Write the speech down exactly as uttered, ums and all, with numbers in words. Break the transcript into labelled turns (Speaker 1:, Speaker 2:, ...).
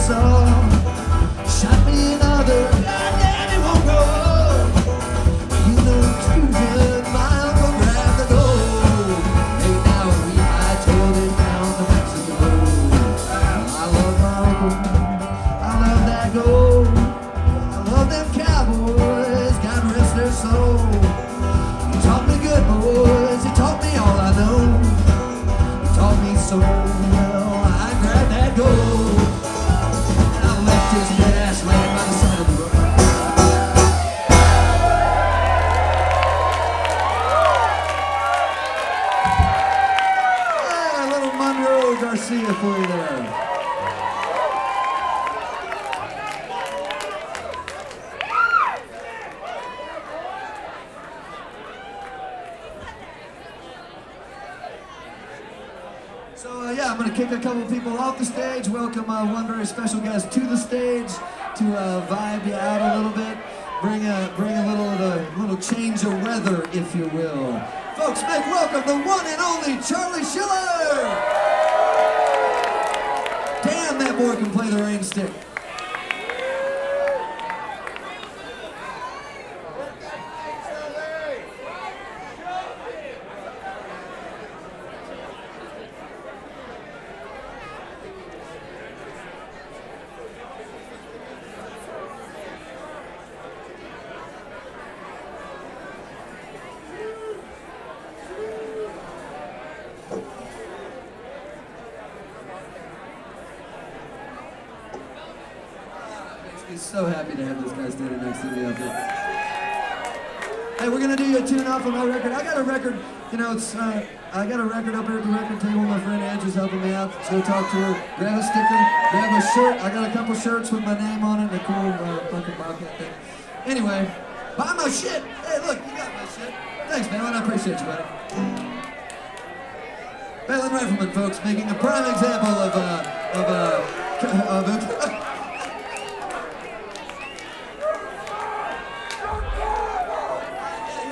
Speaker 1: saw. Shot me another, goddamn, it won't grow. You know confusion, my uncle grabbed the gold. Hey, now we hightailed it down to Mexico. I love my uncle, I love that gold. I love them cowboys, God rest their soul. He taught me good, boys, he taught me all I know. He taught me so well, I grabbed that gold. And I left his dead ass laying by the side of the road. Hey, little Monroe Garcia for you there. So uh, yeah, I'm gonna kick a couple people off the stage, welcome uh, one very special guest to the stage to uh, vibe you out a little bit, bring a bring a little a little change of weather, if you will. Folks, make welcome the one and only Charlie Schiller. Damn, that boy can play the rain stick. He's so happy to have this guy standing next to me up there. Hey, we're gonna do you a tune off of my record. I got a record, you know, it's uh, I got a record up here at the record table. My friend Andrew's helping me out. Let's go talk to her. Grab a sticker, grab a shirt. I got a couple shirts with my name on it, and a cool uh, fucking Bobcat thing. Anyway, buy my shit. Hey, look, you got my shit. Thanks, man. I appreciate you, buddy. Balin Rifleman, folks, making a prime example of uh,